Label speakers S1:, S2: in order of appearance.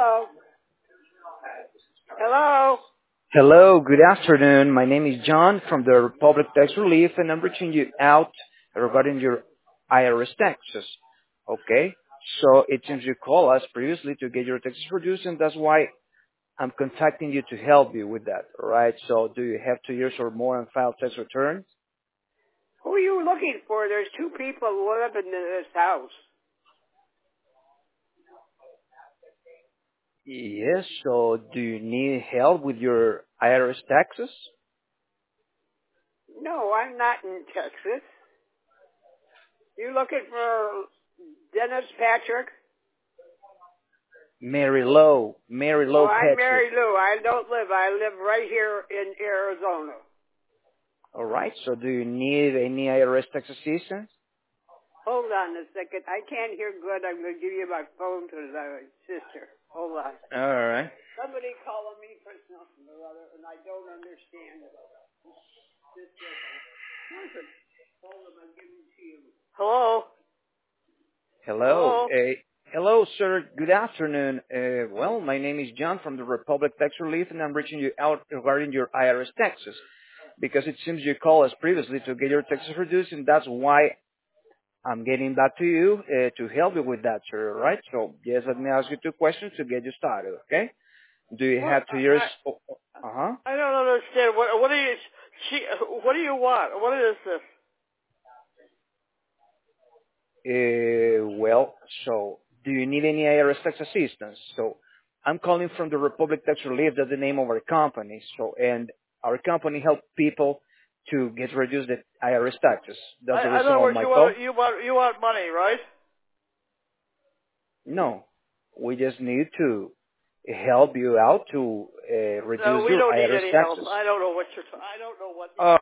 S1: Hello. Hello.
S2: Hello, good afternoon. My name is John from the Republic Tax Relief, and I'm reaching you out regarding your IRS taxes. Okay? So it seems you called us previously to get your taxes reduced, and that's why I'm contacting you to help you with that. All right? So do you have 2 years or more and file tax returns?
S1: Who are you looking for? There's two people who live in this house.
S2: Yes. So do you need help with your IRS taxes?
S1: No, I'm not in Texas. You looking for Dennis Patrick?
S2: Mary Lowe
S1: Oh, I'm
S2: Patrick.
S1: Mary Lou. I live right here in Arizona.
S2: All right. So do you need any IRS tax assistance?
S1: Hold on a second. I can't hear good. I'm going to give you my phone to the sister. Hold on.
S2: All right.
S1: Somebody calling me for something or other, and I don't understand it. Hold on, I'm giving it to you. Hello?
S2: Hello.
S1: Hello?
S2: Hello, sir. Good afternoon. Well, my name is John from the Republic Tax Relief, and I'm reaching you out regarding your IRS taxes because it seems you called us previously to get your taxes reduced, and that's why I'm getting back to you to help you with that, sir. All right? So, yes, let me ask you 2 questions to get you started, okay? Do you
S1: What?
S2: have 2 years? Uh-huh.
S1: I don't understand. What do you? What do you want? What is this?
S2: Well, so do you need any IRS tax assistance? So I'm calling from the Republic Tax Relief. That's the name of our company. So, and our company helps people to get reduced the IRS taxes. That's the
S1: In
S2: reason
S1: other
S2: of
S1: words,
S2: my call.
S1: you want money, right?
S2: No, we just need to help you out to
S1: No,
S2: reduce
S1: we
S2: your
S1: don't need
S2: IRS
S1: any help.
S2: taxes.
S1: I don't know what you're. I don't know what.
S2: Uh,